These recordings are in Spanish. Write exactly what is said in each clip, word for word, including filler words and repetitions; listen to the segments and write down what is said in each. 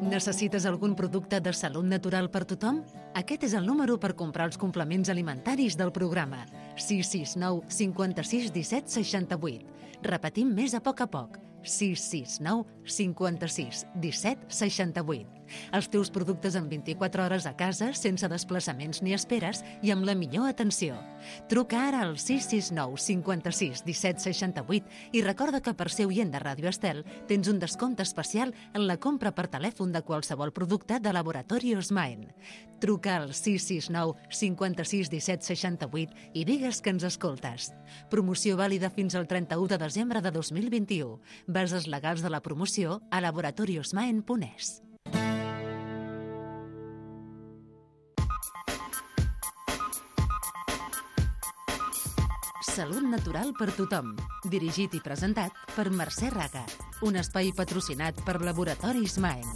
Necessites algun producte de salut natural per tothom? Aquest és el número per comprar els complements alimentaris del programa. sis sis nou cinquanta-sis disset seixanta-vuit. Repetim més a poc a poc. sis sis nou cinquanta-sis disset seixanta-vuit. Els teus productes en vint-i-quatre hores a casa, sense desplaçaments ni esperes i amb la millor atenció. Truca ara al sis sis nou cinquanta-sis disset seixanta-vuit i recorda que per ser oient de Ràdio Estel tens un descompte especial en la compra per telèfon de qualsevol producte de Laboratori Osmaen. Truca al sis sis nou cinquanta-sis disset seixanta-vuit i digues que ens escoltes. Promoció vàlida fins al trenta-u de desembre de dos mil vint-i-u. Bases legals de la promoció a laboratori osmaen punt es. Salut natural per tothom. Dirigit i presentat per Mercè Raga. Un espai patrocinat per Laboratori Osmaen.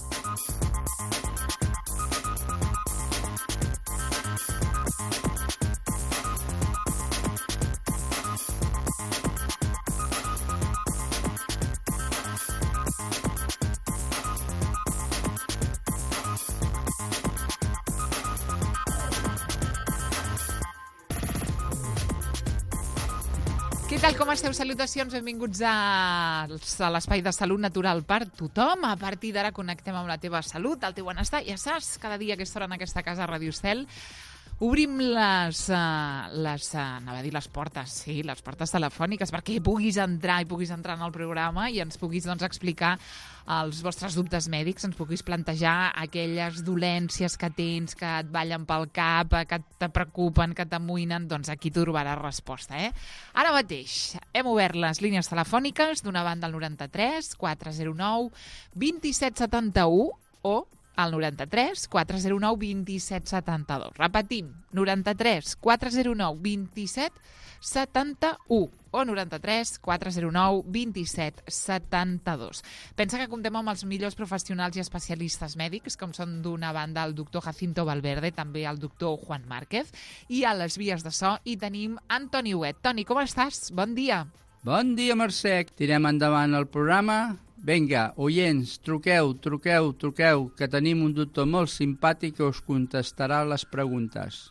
Què tal, com esteu? Salutacions, benvinguts a, a l'espai de salut natural per tothom. A partir d'ara connectem amb la teva salut, el teu benestar. Ja saps, cada dia a aquesta hora en aquesta casa a Ràdio Estel obrim les, uh, les uh, anava a dir les portes, sí, les portes telefòniques perquè puguis entrar i puguis entrar en el programa i ens puguis doncs, explicar els vostres dubtes mèdics, ens puguis plantejar aquelles dolències que tens, que et ballen pel cap, que te preocupen, que t'amoïnen, doncs aquí trobaràs resposta, eh? Ara mateix hem obert les línies telefòniques, d'una banda al noranta-tres quatre zero nou vint set setanta-u o al noranta-tres quatre zero nou vint set setanta-dos. Repetim, noranta-tres quatre zero nou vint set setanta-u o noranta-tres quatre zero nou vint set setanta-dos. Pensa que comptem amb els millors professionals i especialistes mèdics, com són d'una banda el doctor Jacinto Valverde, també el doctor Juan Márquez, i a les vies de so hi tenim Antoni Huet. Toni, com estàs? Bon dia. Bon dia, Mercè. Tirem endavant el programa. Vinga, oients, truqueu, truqueu, truqueu, que tenim un doctor molt simpàtic que us contestarà les preguntes.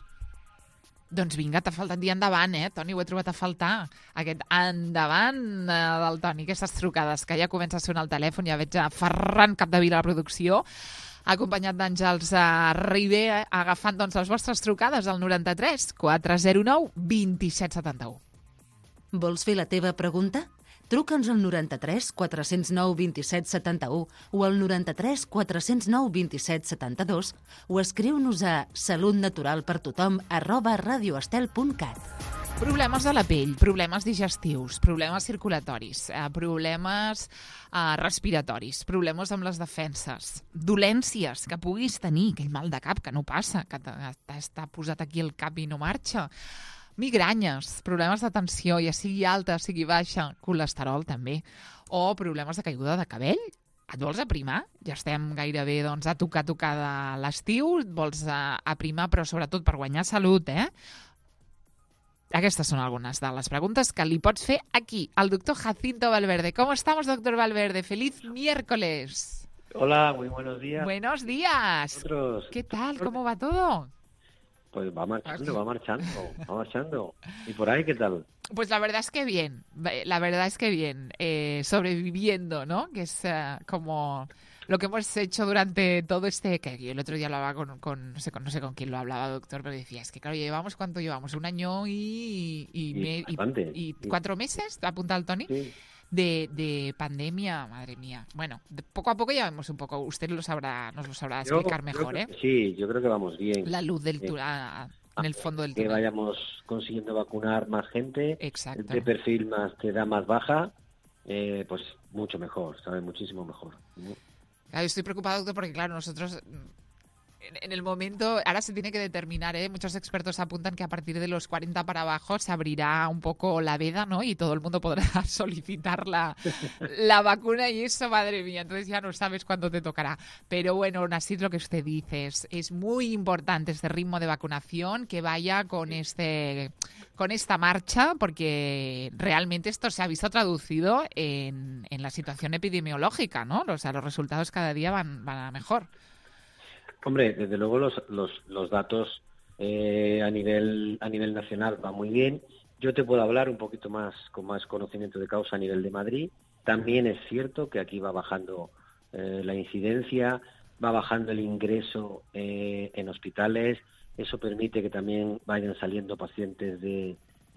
Doncs vinga, t'ha faltat dir endavant, eh? Toni, ho he trobat a faltar. Aquest endavant eh, del Toni, aquestes trucades, que ja comença a sonar el telèfon, ja veig a Ferran Capdevila a la producció, acompanyat d'Àngels Ribé, eh, agafant doncs, les vostres trucades al noranta-tres quatre zero nou vint set setanta-u. Vols fer la teva pregunta? Truca'ns al noranta-tres quatre zero nou vint set setanta-u o al noranta-tres quatre zero nou vint set setanta-dos o escriu-nos a salutnaturalpertothom arroba radioestel punt cat. Problemes de la pell, problemes digestius, problemes circulatoris, eh, problemes eh, respiratoris, problemes amb les defenses, dolències que puguis tenir, aquell mal de cap que no passa, que t'està posat aquí el cap i no marxa, migranyes, problemes de tensió, ja sigui alta, sigui baixa, colesterol també, o problemes de caiguda de cabell. Et vols aprimar? Ja estem gairebé doncs, a tocar, tocar de l'estiu, et vols aprimar, però sobretot per guanyar salut, eh? Aquestes són algunes de les preguntes que li pots fer aquí, al doctor Jacinto Valverde. ¿Cómo estamos, doctor Valverde? ¡Feliz miércoles! Hola, muy buenos días. Buenos días. Nosotros... ¿Qué tal? ¿Cómo va todo? Pues va marchando, va marchando, va marchando. ¿Y por ahí qué tal? Pues la verdad es que bien, la verdad es que bien, eh, sobreviviendo, ¿no? Que es uh, como lo que hemos hecho durante todo este... Que yo el otro día hablaba con, con, no sé, con, no sé con quién lo hablaba, doctor, pero decía, es que claro, llevamos, ¿cuánto llevamos? Un año y... Y, y, me, bastante, y, y sí. cuatro meses, apunta el Toni. Sí. De, de pandemia, madre mía. Bueno, de poco a poco ya vemos un poco. Usted lo sabrá, nos lo sabrá Yo explicar mejor, que, ¿eh? Sí, yo creo que vamos bien. La luz del eh, túnel, en el fondo del que túnel. vayamos consiguiendo vacunar más gente. Exacto. De perfil más de edad más baja, eh, pues mucho mejor, ¿sabes? Muchísimo mejor. Claro, estoy preocupado, doctor, porque claro, nosotros En el momento, ahora se tiene que determinar, ¿eh? Muchos expertos apuntan que a partir de los cuarenta para abajo se abrirá un poco la veda, ¿no? Y todo el mundo podrá solicitar la, la vacuna y eso, madre mía, entonces ya no sabes cuándo te tocará. Pero bueno, así es lo que usted dice, es, es muy importante este ritmo de vacunación, que vaya con este con esta marcha, porque realmente esto se ha visto traducido en, en la situación epidemiológica, ¿no? O sea, los resultados cada día van, van a mejor. Hombre, desde luego los, los, los datos eh, a nivel a nivel nacional van muy bien. Yo te puedo hablar un poquito más con más conocimiento de causa a nivel de Madrid. También es cierto que aquí va bajando eh, la incidencia, va bajando el ingreso eh, en hospitales. Eso permite que también vayan saliendo pacientes de,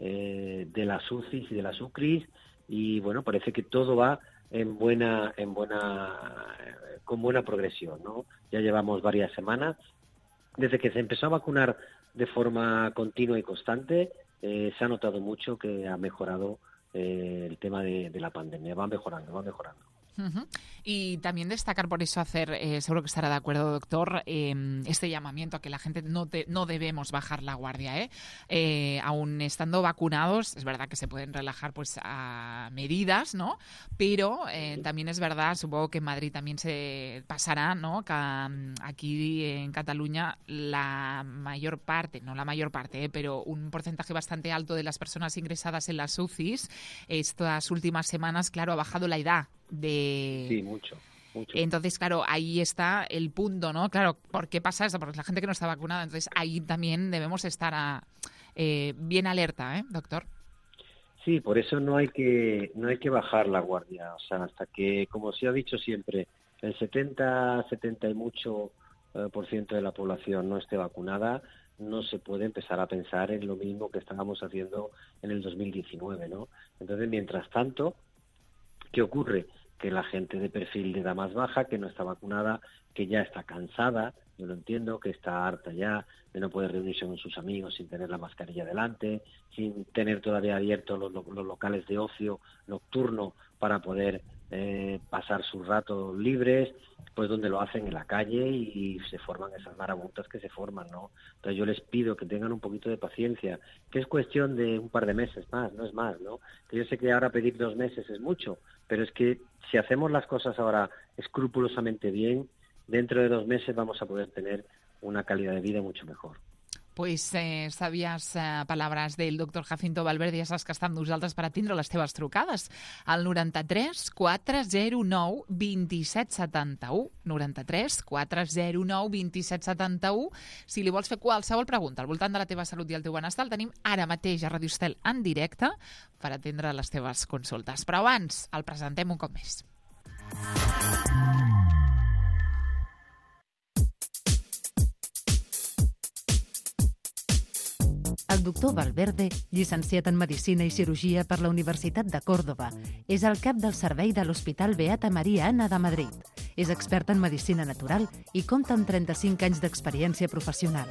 eh, de las U C Is y de las U C R Is. Y bueno, parece que todo va en buena en buena con buena progresión, ¿no? Ya llevamos varias semanas desde que se empezó a vacunar de forma continua y constante. Eh, se ha notado mucho que ha mejorado eh, el tema de, de la pandemia. Va mejorando, va mejorando. Uh-huh. Y también destacar, por eso hacer, eh, seguro que estará de acuerdo, doctor, eh, este llamamiento a que la gente no, te, no debemos bajar la guardia, ¿eh? Eh, aún estando vacunados, es verdad que se pueden relajar pues a medidas, ¿no? Pero eh, también es verdad, supongo que en Madrid también se pasará, ¿no? Que um, aquí en Cataluña la mayor parte, no la mayor parte, ¿eh? Pero un porcentaje bastante alto de las personas ingresadas en las U C Is estas últimas semanas, claro, ha bajado la edad de... Sí, mucho, mucho. Entonces, claro, ahí está el punto, ¿no? Claro, ¿por qué pasa eso? Porque la gente que no está vacunada, entonces ahí también debemos estar a, eh, bien alerta, ¿eh, doctor? Sí, por eso no hay que no hay que bajar la guardia, o sea, hasta que, como se ha dicho siempre, el setenta, setenta y mucho eh, por ciento de la población no esté vacunada, no se puede empezar a pensar en lo mismo que estábamos haciendo en el dos mil diecinueve, ¿no? Entonces, mientras tanto, ¿qué ocurre? Que la gente de perfil de edad más baja, que no está vacunada, que ya está cansada, yo lo entiendo, que está harta ya de no poder reunirse con sus amigos sin tener la mascarilla delante, sin tener todavía abiertos los, los locales de ocio nocturno para poder eh, pasar sus ratos libres, pues donde lo hacen en la calle y, y se forman esas marabuntas que se forman, ¿no? Entonces yo les pido que tengan un poquito de paciencia, que es cuestión de un par de meses más, no es más, ¿no? Que yo sé que ahora pedir dos meses es mucho, pero es que si hacemos las cosas ahora escrupulosamente bien, dentro de dos meses vamos a poder tener una calidad de vida mucho mejor. Pues eh, sabies eh, paraules del doctor Jacinto Valverde, ja saps que està amb nosaltres per atendre les teves trucades. Al noranta-tres quatre zero nou dos set set u. noranta-tres quatre zero nou dos set set u. Si li vols fer qualsevol pregunta al voltant de la teva salut i el teu benestar, el tenim ara mateix a Radio Estel en directe per atendre les teves consultes. Però abans el presentem un cop més. El doctor Valverde, llicenciat en Medicina i Cirurgia per la Universitat de Còrdova, és el cap del servei de l'Hospital Beata Maria Anna de Madrid. És expert en Medicina Natural i compta amb trenta-cinc anys d'experiència professional.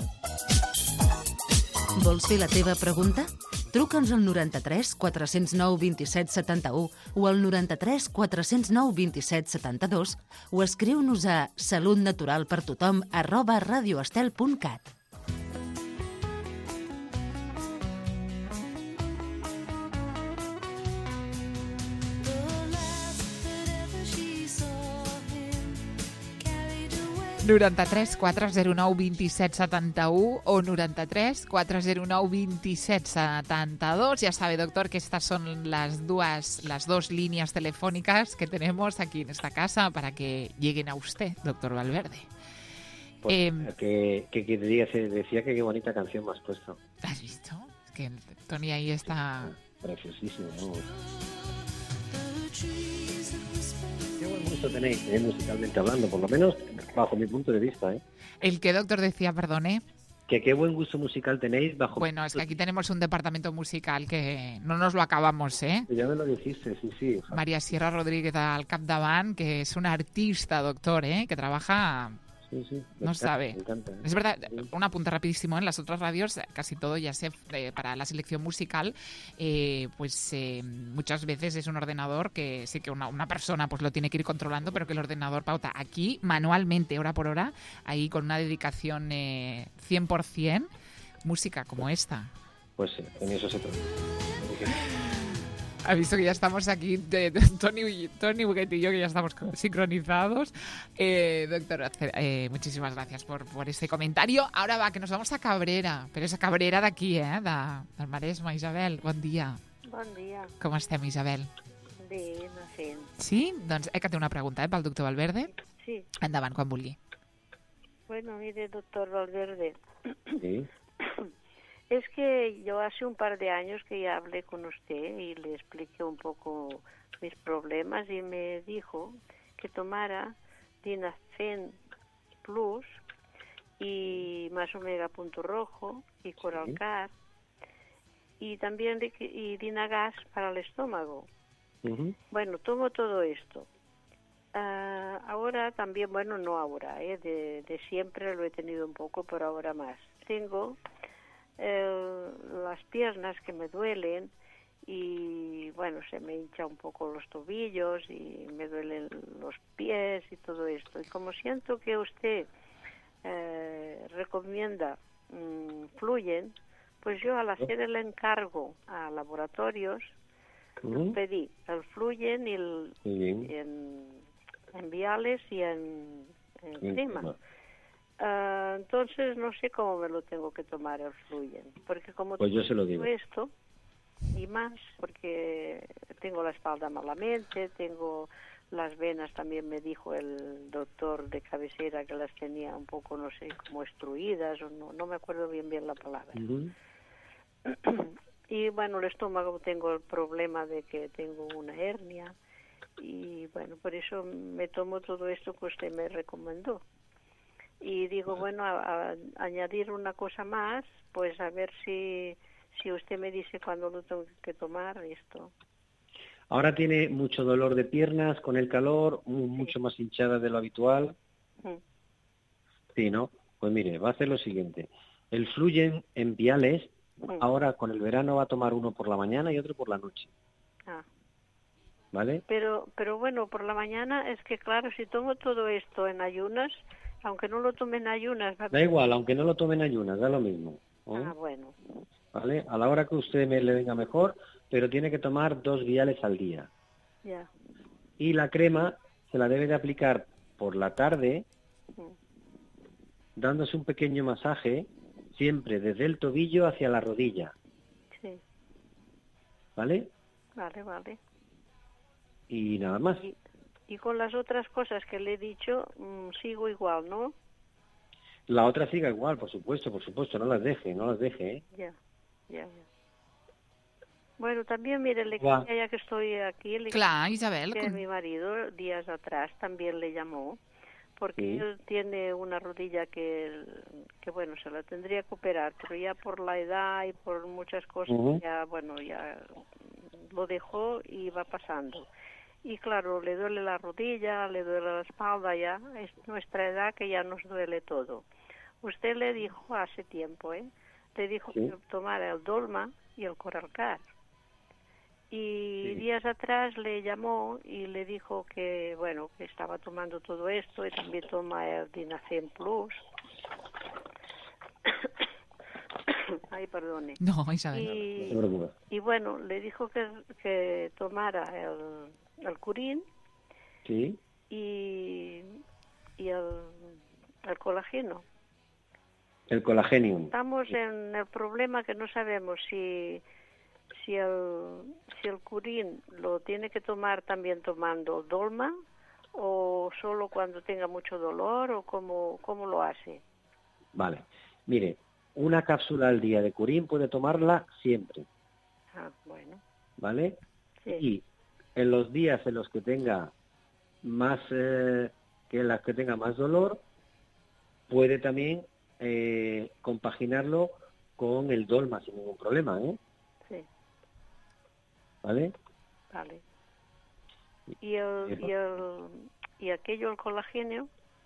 Vols fer la teva pregunta? Truca'ns al noranta-tres quatre zero nou dos set set u o al noranta-tres quatre zero nou dos set set dos o escriu-nos a salutnaturalpertothom arroba radioestel punt cat. noranta-tres quatre zero nou dos set set u o noranta-tres quatre zero nou dos set set dos. Ya sabe, doctor, que estas son las dos, las dos líneas telefónicas que tenemos aquí en esta casa para que lleguen a usted, doctor Valverde. Pues, eh, que, que, que decía, decía que qué bonita canción me has puesto. ¿Has visto? Es que Tony ahí está... Preciosísimo, ¿no? Qué buen gusto tenéis, eh, musicalmente hablando, por lo menos bajo mi punto de vista, ¿eh? ¿El qué, doctor, decía, perdone? Que qué buen gusto musical tenéis bajo... Bueno, es que aquí tenemos un departamento musical que no nos lo acabamos, ¿eh? Ya me lo dijiste, sí, sí. María Sierra Rodríguez al capdavant, que es una artista, doctor, ¿eh? Que trabaja Sí, sí. No Me sabe. encanta, me encanta, ¿eh? Es verdad, Sí. un apunte rapidísimo, en las otras radios casi todo ya sé, eh, para la selección musical, eh, pues eh, muchas veces es un ordenador que sí que una, una persona pues lo tiene que ir controlando, pero que el ordenador pauta. Aquí, manualmente, hora por hora, ahí con una dedicación eh, cien por ciento, música como esta. Pues sí, en eso se trata. Ha visto que ya estamos aquí, de, de, Tony, Tony Buguet y yo, que ya estamos sincronizados. Eh, doctor, eh, muchísimas gracias por, por este comentario. Ahora va, que nos vamos a Cabrera, però és a Cabrera d'aquí, eh, de, del Maresme. Isabel, bon dia. Bon dia. Com estem, Isabel? Bé, anar fent. Sí? Doncs eh, que té una pregunta, eh, pel doctor Valverde. Sí. Endavant, quan vulgui. Bueno, mire, doctor Valverde. Sí. Es que yo hace un par de años que ya hablé con usted y le expliqué un poco mis problemas y me dijo que tomara Dinafen Plus y más omega punto rojo y Coralcar y también y Dinagas para el estómago. Uh-huh. Bueno, tomo todo esto. Uh, ahora también, bueno, no ahora, ¿eh? de, de siempre lo he tenido un poco, pero ahora más. Tengo eh, las piernas que me duelen y, bueno, se me hincha un poco los tobillos y me duelen los pies y todo esto. Y como siento que usted eh, recomienda mmm, Fluyen, pues yo al hacer el encargo a laboratorios, uh-huh. pedí el Fluyen y el, y en, en viales y en, en crema. Uh, entonces no sé cómo me lo tengo que tomar el Fluyen, porque como pues yo se lo digo. Esto y más, porque tengo la espalda malamente, tengo las venas, también me dijo el doctor de cabecera que las tenía un poco, no sé, como obstruidas, o no, no me acuerdo bien bien la palabra. Uh-huh. Y bueno, el estómago, tengo el problema de que tengo una hernia y bueno, por eso me tomo todo esto que usted me recomendó. Y digo, bueno, a, a añadir una cosa más, pues a ver si, si usted me dice cuándo lo tengo que tomar esto. Ahora tiene mucho dolor de piernas con el calor, sí. mucho más hinchada de lo habitual. Sí. Sí, ¿no? Pues mire, va a hacer lo siguiente. El Fluyen en viales, sí. ahora con el verano va a tomar uno por la mañana y otro por la noche. Ah. ¿Vale? Pero, pero bueno, por la mañana es que, claro, si tomo todo esto en ayunas, aunque no lo tome en ayunas... Va... Da igual, aunque no lo tome en ayunas, da lo mismo. ¿eh? Ah, bueno. ¿Vale? A la hora que usted me le venga mejor, pero tiene que tomar dos viales al día. Ya. Y la crema se la debe de aplicar por la tarde, sí. dándose un pequeño masaje, siempre desde el tobillo hacia la rodilla. Sí. ¿Vale? Vale, vale. Y nada más. Y... Y con las otras cosas que le he dicho, mmm, sigo igual, ¿no? La otra siga igual, por supuesto, por supuesto, no las deje, no las deje, ¿eh? Ya, ya, ya. Bueno, también, mire, le quería, ya que estoy aquí, le Clar, Isabel. que con... mi marido, días atrás, también le llamó, porque sí. él tiene una rodilla que, que, bueno, se la tendría que operar, pero ya por la edad y por muchas cosas, uh-huh. ya, bueno, ya lo dejó y va pasando. Y claro, le duele la rodilla, le duele la espalda ya, es nuestra edad que ya nos duele todo. Usted le dijo hace tiempo, ¿eh? Le dijo ¿Sí? que tomara el Dolma y el Coralcar. Y sí. días atrás le llamó y le dijo que, bueno, que estaba tomando todo esto y también toma el Dinafen Plus. Ay, perdone. No, Isabel. Y, no y bueno, le dijo que, que tomara el... el Curín sí. y, y el, el colágeno. El colagenium. Estamos en el problema que no sabemos si si el si el Curín lo tiene que tomar también tomando Dolma o solo cuando tenga mucho dolor o cómo, cómo lo hace. Vale. Mire, una cápsula al día de Curín puede tomarla siempre. Ah, bueno. ¿Vale? Sí. Y en los días en los que tenga más eh, que en las que tenga más dolor, puede también eh, compaginarlo con el Dolma sin ningún problema, ¿eh? Sí. ¿Vale? Vale. ¿Y el, y el y aquello, el colágeno?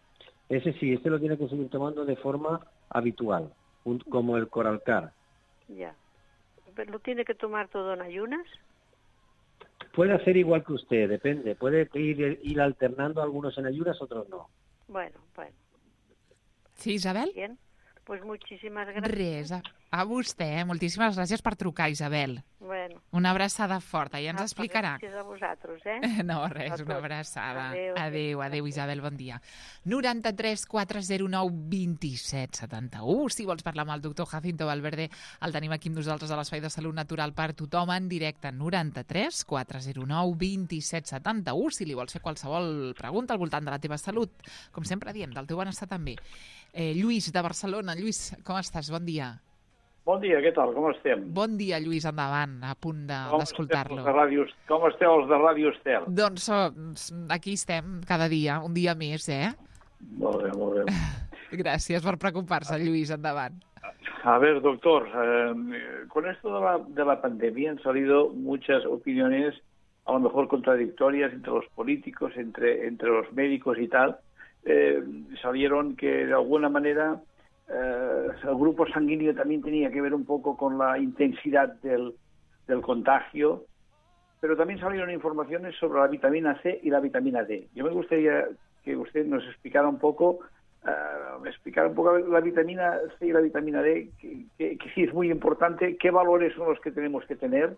Ese sí, este lo tiene que seguir tomando de forma habitual, un- como el Coralcar. Ya. ¿Pero lo tiene que tomar todo en ayunas? Puede hacer igual que usted, depende. Puede ir, ir alternando algunos en ayunas, otros no. Bueno, bueno. Sí, Isabel? Bien. Pues muchísimas gracias. Res, a, a vostè. Moltíssimes gràcies per trucar, Isabel. Bueno. Una abraçada forta, ja ens Apa, explicarà. Gràcies a vosaltres, eh? No, A res, tots. una abraçada. Adéu. Adéu, adéu, Isabel, bon dia. noranta-tres quatre zero nou vint-i-set setanta-u. Si vols parlar amb el doctor Jacinto Valverde, el tenim aquí amb nosaltres a l'Espai de Salut Natural per tothom en directe. noranta-tres quatre zero nou vint-i-set setanta-u. Si li vols fer qualsevol pregunta al voltant de la teva salut, com sempre diem, del teu benestar també. Eh, Lluís, de Barcelona. Lluís, com estàs? Bon dia. Bon dia, què tal? Com estem? Bon dia, Lluís, endavant, a punt de- Com d'escoltar-lo. esteu els de Ràdio- Com esteu els de Ràdio Estel? Doncs so, aquí estem cada dia, un dia més, eh? Molt bé, molt bé. Gràcies per preocupar-se, Lluís, endavant. A ver, doctor, eh, con esto de la, de la pandemia han salido muchas opiniones, a lo mejor contradictorias, entre los políticos, entre, entre los médicos y tal. Eh, salieron que de alguna manera eh, el grupo sanguíneo también tenía que ver un poco con la intensidad del, del contagio, pero también salieron informaciones sobre la vitamina C y la vitamina D. Yo me gustaría que usted nos explicara un poco, uh, me explicara un poco la vitamina C y la vitamina D, que, que, que sí es muy importante, qué valores son los que tenemos que tener.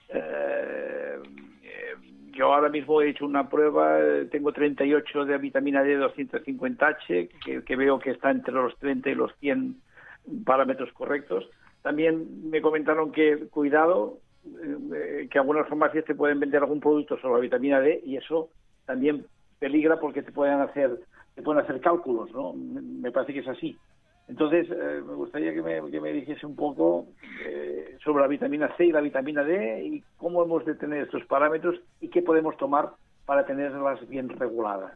Uh, yo ahora mismo he hecho una prueba, tengo treinta y ocho de vitamina D doscientos cincuenta H, que, que veo que está entre los treinta y los cien parámetros correctos. También me comentaron que, cuidado, eh, que algunas farmacias te pueden vender algún producto sobre la vitamina D y eso también peligra porque te pueden hacer te pueden hacer cálculos, ¿no? Me parece que es así. Entonces, eh, me gustaría que me, que me dijese un poco eh, sobre la vitamina C y la vitamina D y cómo hemos de tener estos parámetros y qué podemos tomar para tenerlas bien reguladas.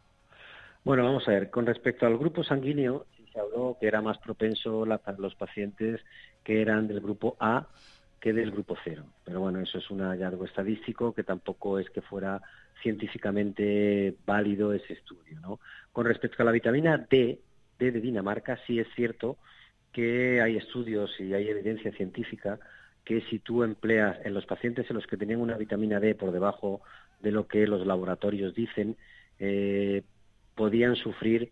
Bueno, vamos a ver, con respecto al grupo sanguíneo, se habló que era más propenso la, para los pacientes que eran del grupo A que del grupo cero. Pero bueno, eso es un hallazgo estadístico que tampoco es que fuera científicamente válido ese estudio, ¿no? Con respecto a la vitamina D, D de Dinamarca, sí es cierto que hay estudios y hay evidencia científica que si tú empleas en los pacientes en los que tenían una vitamina D por debajo de lo que los laboratorios dicen, eh, podían sufrir,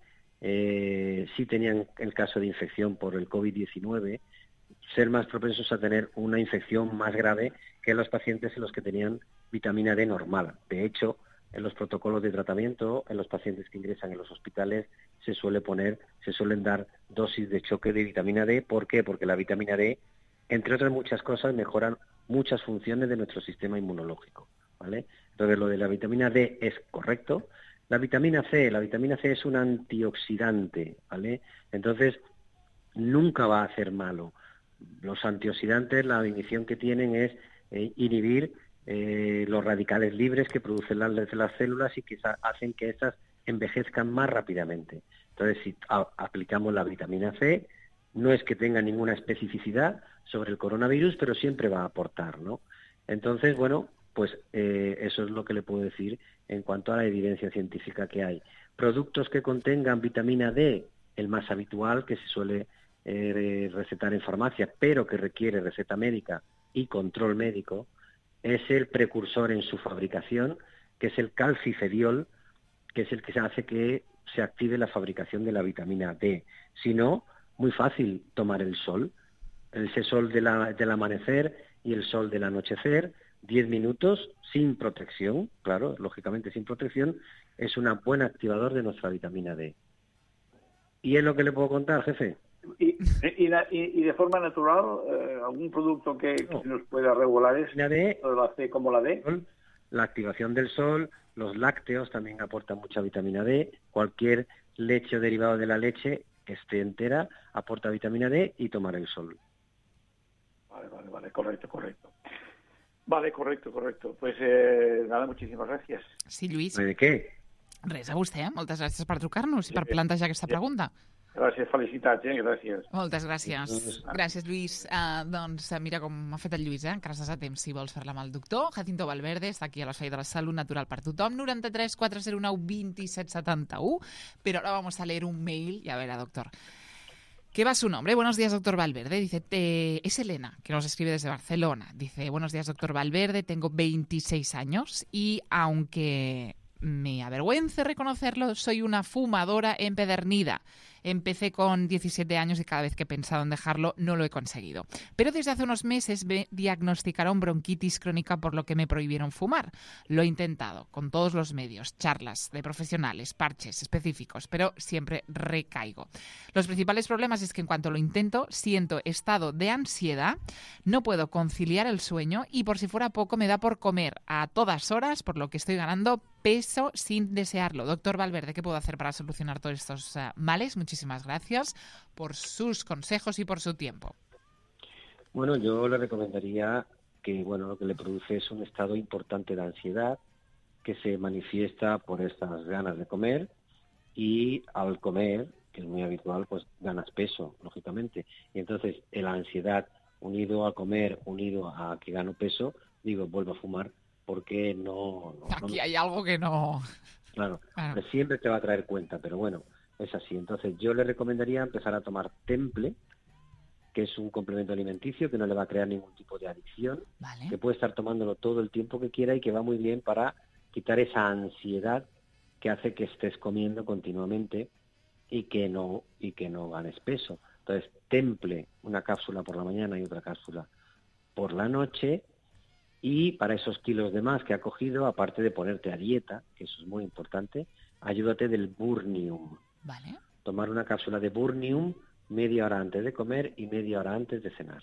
eh, si tenían el caso de infección por el COVID diecinueve, ser más propensos a tener una infección más grave que los pacientes en los que tenían vitamina D normal. De hecho, en los protocolos de tratamiento, en los pacientes que ingresan en los hospitales, se suele poner, se suelen dar dosis de choque de vitamina D. ¿Por qué? Porque la vitamina D, entre otras muchas cosas, mejoran muchas funciones de nuestro sistema inmunológico, ¿vale? Entonces, lo de la vitamina D es correcto. La vitamina C, la vitamina C es un antioxidante, ¿vale? Entonces, nunca va a hacer malo. Los antioxidantes, la definición que tienen es eh, inhibir eh, los radicales libres que producen las, las células y que hacen que estas envejezcan más rápidamente. Entonces, si a, aplicamos la vitamina C, no es que tenga ninguna especificidad sobre el coronavirus, pero siempre va a aportar, ¿no? Entonces, bueno, pues eh, eso es lo que le puedo decir en cuanto a la evidencia científica que hay. Productos que contengan vitamina D, el más habitual que se suele eh, recetar en farmacia, pero que requiere receta médica y control médico, es el precursor en su fabricación, que es el calcifediol, que es el que hace que se active la fabricación de la vitamina D. Si no, muy fácil tomar el sol, ese sol de la, del amanecer y el sol del anochecer, diez minutos sin protección, claro, lógicamente sin protección, es un buen activador de nuestra vitamina D. ¿Y es lo que le puedo contar, jefe? ¿Y, y, y de forma natural, eh, algún producto que, no. que nos pueda regular es la D, la C como la D? La activación del sol, los lácteos también aportan mucha vitamina D, cualquier leche o derivado de la leche que esté entera aporta vitamina D y tomar el sol. Vale, vale, vale, correcto, correcto. Vale, correcto, correcto. Pues eh, nada, muchísimas gracias. Sí, Lluís. ¿De qué? Res, a vostè. Moltes gràcies per trucar-nos i per plantejar aquesta pregunta. Gràcies, felicitats, eh? Gràcies. Moltes gràcies. Gràcies, Lluís. Uh, doncs mira com m'ha fet el Lluís, eh? Encara estàs a temps si vols fer-la amb el doctor. Jacinto Valverde està aquí a l'Espai de la Salut Natural per Tothom, noranta-tres quatre cero nou dos set set u. Pero ahora vamos a leer un mail y a ver, doctor. ¿Qué va su nombre? Buenos días, doctor Valverde. Dice, eh, es Elena, que nos escribe desde Barcelona. Dice, buenos días, doctor Valverde. Tengo veintiséis años y aunque me avergüence reconocerlo, soy una fumadora empedernida. Empecé con diecisiete años y cada vez que he pensado en dejarlo no lo he conseguido. Pero desde hace unos meses me diagnosticaron bronquitis crónica por lo que me prohibieron fumar. Lo he intentado con todos los medios, charlas de profesionales, parches específicos, pero siempre recaigo. Los principales problemas es que en cuanto lo intento siento estado de ansiedad, no puedo conciliar el sueño y por si fuera poco me da por comer a todas horas, por lo que estoy ganando peso sin desearlo. Doctor Valverde, ¿qué puedo hacer para solucionar todos estos uh, males? Muchísimas gracias por sus consejos y por su tiempo. Bueno, yo le recomendaría que, bueno, lo que le produce es un estado importante de ansiedad que se manifiesta por estas ganas de comer y al comer, que es muy habitual, pues ganas peso, lógicamente. Y entonces la ansiedad unido a comer, unido a que gano peso, digo, vuelvo a fumar porque no... no Aquí no, hay algo que no... Claro, claro. Siempre te va a traer cuenta, pero bueno, es así. Entonces yo le recomendaría empezar a tomar Temple, que es un complemento alimenticio que no le va a crear ningún tipo de adicción, Vale. que puede estar tomándolo todo el tiempo que quiera y que va muy bien para quitar esa ansiedad que hace que estés comiendo continuamente y que no y que no ganes peso. Entonces, Temple, una cápsula por la mañana y otra cápsula por la noche. Y para esos kilos de más que ha cogido, aparte de ponerte a dieta, que eso es muy importante, ayúdate del Burnium. Vale. Tomar una cápsula de Burnium media hora antes de comer y media hora antes de cenar.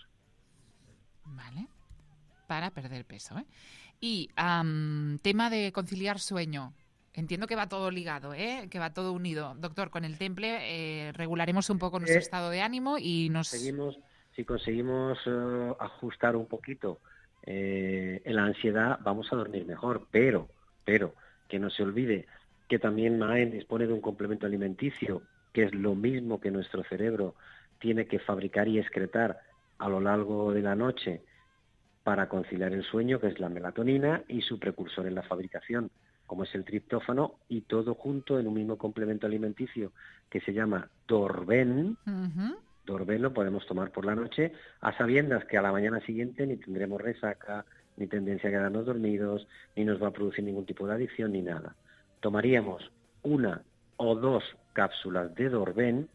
Vale. Para perder peso, ¿eh? Y um, tema de conciliar sueño. Entiendo que va todo ligado, ¿eh? Que va todo unido. Doctor, con el Temple eh, regularemos un poco nuestro eh, estado de ánimo y nos... Seguimos, si conseguimos uh, ajustar un poquito Eh, en la ansiedad, vamos a dormir mejor, pero, pero, que no se olvide que también Maen dispone de un complemento alimenticio que es lo mismo que nuestro cerebro tiene que fabricar y excretar a lo largo de la noche para conciliar el sueño, que es la melatonina y su precursor en la fabricación, como es el triptófano, y todo junto en un mismo complemento alimenticio que se llama Dorben. Uh-huh. Dorben lo podemos tomar por la noche a sabiendas que a la mañana siguiente ni tendremos resaca, ni tendencia a quedarnos dormidos, ni nos va a producir ningún tipo de adicción ni nada. Tomaríamos una o dos cápsulas de Dorben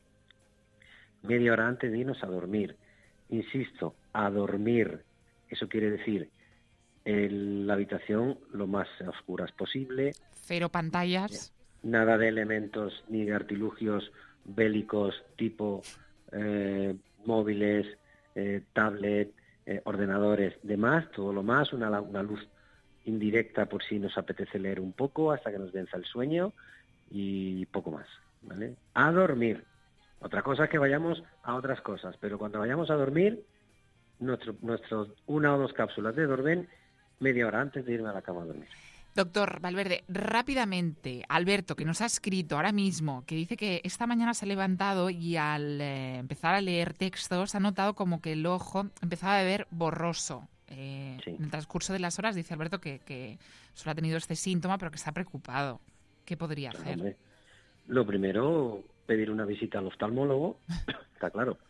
media hora antes de irnos a dormir. Insisto, a dormir. Eso quiere decir en la habitación lo más a oscuras posible. Cero pantallas. Nada de elementos ni de artilugios bélicos tipo... Eh, móviles, eh, tablet, eh, ordenadores, demás, todo lo más, una, una luz indirecta por si nos apetece leer un poco hasta que nos venza el sueño y poco más, ¿vale? A dormir. Otra cosa es que vayamos a otras cosas, pero cuando vayamos a dormir, nuestro, nuestro, una o dos cápsulas de Dorben media hora antes de irme a la cama a dormir. Doctor Valverde, rápidamente, Alberto, que nos ha escrito ahora mismo, que dice que esta mañana se ha levantado y al eh, empezar a leer textos ha notado como que el ojo empezaba a ver borroso. Eh, sí. En el transcurso de las horas dice Alberto que, que solo ha tenido este síntoma, pero que está preocupado. ¿Qué podría hacer? Hombre, lo primero, pedir una visita al oftalmólogo, está claro.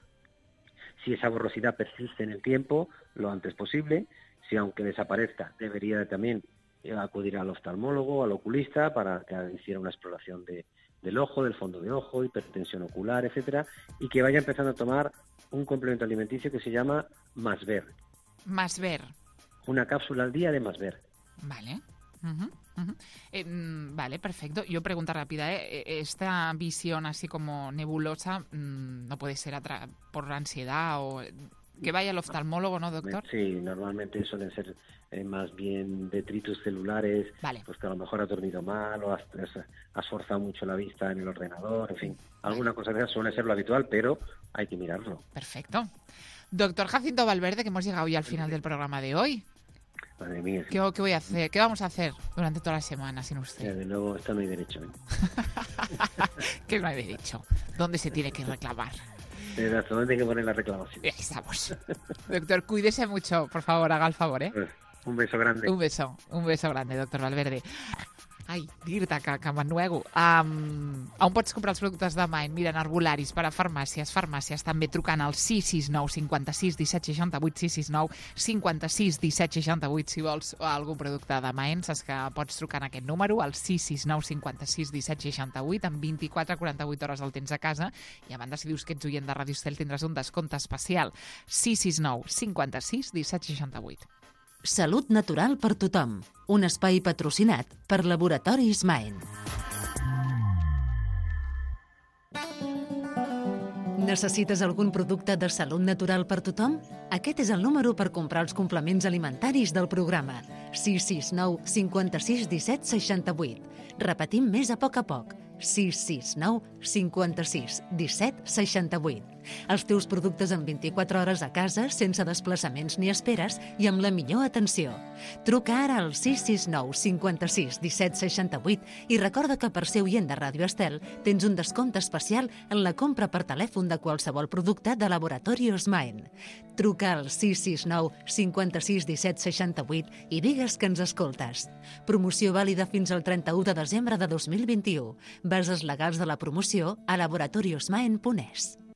Si esa borrosidad persiste en el tiempo, lo antes posible. Si aunque desaparezca, debería de también acudir al oftalmólogo, al oculista, para que hiciera una exploración de, del ojo, del fondo de ojo, hipertensión ocular, etcétera, y que vaya empezando a tomar un complemento alimenticio que se llama Masver. Masver. Una cápsula al día de Masver. Vale. Uh-huh, uh-huh. Eh, vale, perfecto. Yo pregunta rápida, ¿eh? Esta visión así como nebulosa mmm, no puede ser atra- por ansiedad o... Que vaya al oftalmólogo, ¿no, doctor? Sí, normalmente suelen ser eh, más bien detritus celulares, vale. Pues que a lo mejor has dormido mal o has, has forzado mucho la vista en el ordenador, en fin, alguna cosa de esa suele ser lo habitual, pero hay que mirarlo. Perfecto. Doctor Jacinto Valverde, que hemos llegado ya al final del programa de hoy. Madre mía. ¿Qué, ¿Qué voy a hacer? ¿Qué vamos a hacer durante toda la semana sin usted? Ya, de nuevo, esto no hay derecho. ¿eh? Que no hay derecho. ¿Dónde se tiene que reclamar? ¿Hasta dónde hay que poner la reclamación? Ahí estamos. Doctor, cuídese mucho, por favor, haga el favor, ¿eh? Pues, un beso grande. Un beso, un beso grande, doctor Valverde. Ai, dir-te que, que m'ennuego. Um, on pots comprar els productes de Mind? Mira, en arbolaris, per a farmàcies, farmàcies, també trucant al sis sis nou cinquanta-sis disset seixanta-vuit, sis sis nou cinquanta-sis disset seixanta-vuit, si vols algun producte de Mind, saps que pots trucar en aquest número, al sis sis nou cinquanta-sis disset seixanta-vuit, en vint-i-quatre a quaranta-vuit hores el tens a casa, i a banda, si dius que ets oient de Radio Estel, tindràs un descompte especial. sis sis nou cinquanta-sis disset seixanta-vuit. Salut natural per tothom. Un espai patrocinat per Laboratoris Mind. Necessites algun producte de salut natural per tothom? Aquest és el número per comprar els complements alimentaris del programa. sis sis nou cinquanta-sis disset seixanta-vuit. Repetim més a poc a poc. sis sis nou cinquanta-sis disset seixanta-vuit. Els teus productes en vint-i-quatre hores a casa, sense desplaçaments ni esperes i amb la millor atenció. Truca ara al sis sis nou cinquanta-sis disset seixanta-vuit i recorda que per ser oient de Ràdio Estel tens un descompte especial en la compra per telèfon de qualsevol producte de Laboratorios Mind. Truca al sis sis nou cinquanta-sis disset seixanta-vuit i digues que ens escoltes. Promoció vàlida fins al trenta-u de desembre de dos mil vint-i-u. Bases legals de la promoció a laboratoriosmind punt es.